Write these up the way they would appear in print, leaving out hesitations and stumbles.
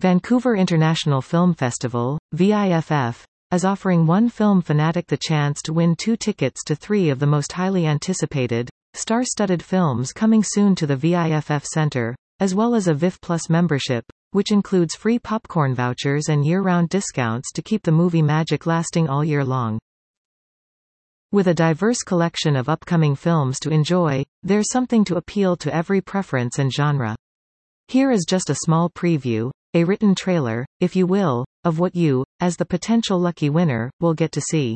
Vancouver International Film Festival, VIFF, is offering one film fanatic the chance to win 2 tickets to 3 of the most highly anticipated, star-studded films coming soon to the VIFF Center, as well as a VIFF Plus membership, which includes free popcorn vouchers and year-round discounts to keep the movie magic lasting all year long. With a diverse collection of upcoming films to enjoy, there's something to appeal to every preference and genre. Here is just a small preview, a written trailer, if you will, of what you, as the potential lucky winner, will get to see.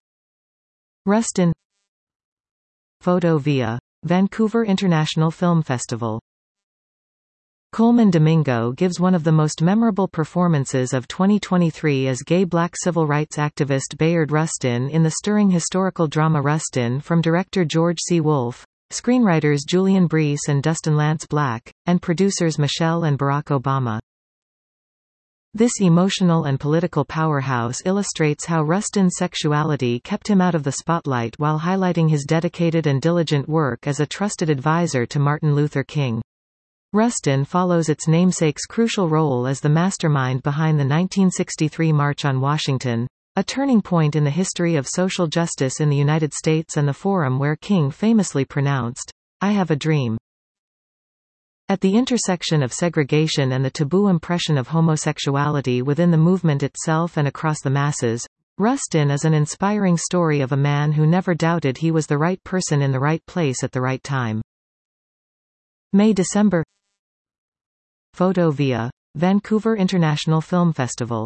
Rustin. Photo via Vancouver International Film Festival. Colman Domingo gives one of the most memorable performances of 2023 as gay black civil rights activist Bayard Rustin in the stirring historical drama Rustin from director George C. Wolfe, screenwriters Julian Breese and Dustin Lance Black, and producers Michelle and Barack Obama. This emotional and political powerhouse illustrates how Rustin's sexuality kept him out of the spotlight while highlighting his dedicated and diligent work as a trusted advisor to Martin Luther King. Rustin follows its namesake's crucial role as the mastermind behind the 1963 March on Washington, a turning point in the history of social justice in the United States and the forum where King famously pronounced, "I have a dream." At the intersection of segregation and the taboo impression of homosexuality within the movement itself and across the masses, Rustin is an inspiring story of a man who never doubted he was the right person in the right place at the right time. May-December. Photo via Vancouver International Film Festival.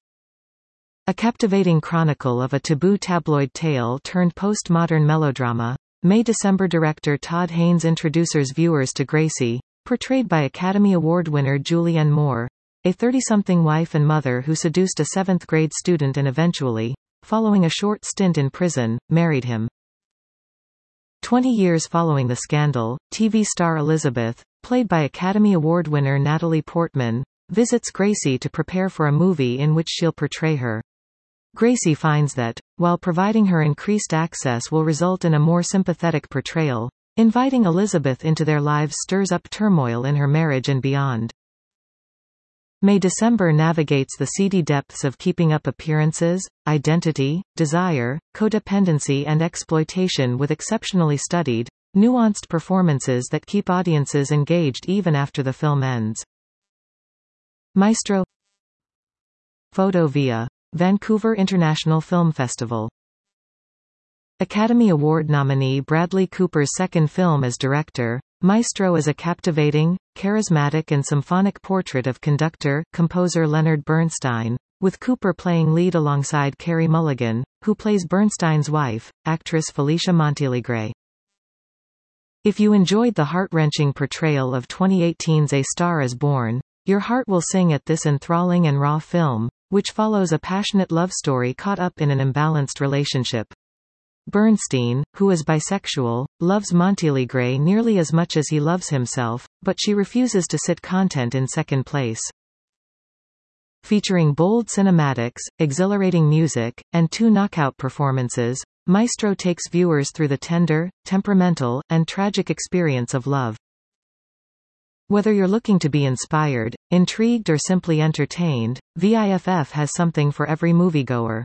A captivating chronicle of a taboo tabloid tale turned postmodern melodrama, May-December director Todd Haynes introduces viewers to Gracie, portrayed by Academy Award winner Julianne Moore, a 30-something wife and mother who seduced a 7th-grade student and eventually, following a short stint in prison, married him. 20 years following the scandal, TV star Elizabeth, played by Academy Award winner Natalie Portman, visits Gracie to prepare for a movie in which she'll portray her. Gracie finds that, while providing her increased access will result in a more sympathetic portrayal, inviting Elizabeth into their lives stirs up turmoil in her marriage and beyond. May-December navigates the seedy depths of keeping up appearances, identity, desire, codependency and exploitation with exceptionally studied, nuanced performances that keep audiences engaged even after the film ends. Maestro. Photo via Vancouver International Film Festival. Academy Award nominee Bradley Cooper's second film as director, Maestro is a captivating, charismatic and symphonic portrait of conductor-composer Leonard Bernstein, with Cooper playing lead alongside Carey Mulligan, who plays Bernstein's wife, actress Felicia Montealegre. If you enjoyed the heart-wrenching portrayal of 2018's A Star is Born, your heart will sing at this enthralling and raw film, which follows a passionate love story caught up in an imbalanced relationship. Bernstein, who is bisexual, loves Montealegre nearly as much as he loves himself, but she refuses to sit content in second place. Featuring bold cinematics, exhilarating music, and 2 knockout performances, Maestro takes viewers through the tender, temperamental, and tragic experience of love. Whether you're looking to be inspired, intrigued or simply entertained, VIFF has something for every moviegoer.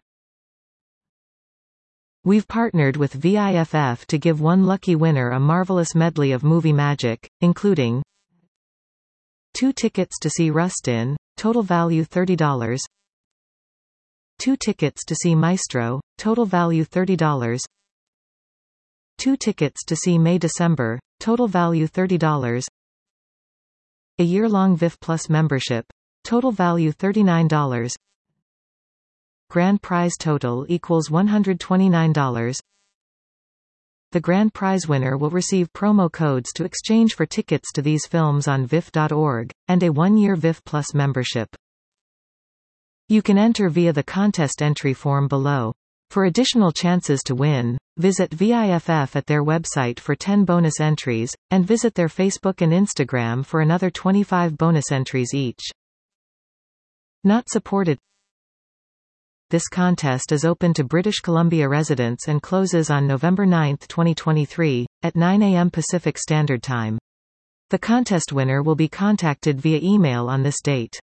We've partnered with VIFF to give one lucky winner a marvelous medley of movie magic, including 2 tickets to see Rustin, total value $30. 2 tickets to see Maestro, total value $30. 2 tickets to see May-December, total value $30. A year-long VIFF Plus membership, total value $39. Grand prize total equals $129. The grand prize winner will receive promo codes to exchange for tickets to these films on VIFF.org, and a 1-year VIFF Plus membership. You can enter via the contest entry form below. For additional chances to win, visit VIFF at their website for 10 bonus entries, and visit their Facebook and Instagram for another 25 bonus entries each. Not supported. This contest is open to British Columbia residents and closes on November 9, 2023, at 9 a.m. Pacific Standard Time. The contest winner will be contacted via email on this date.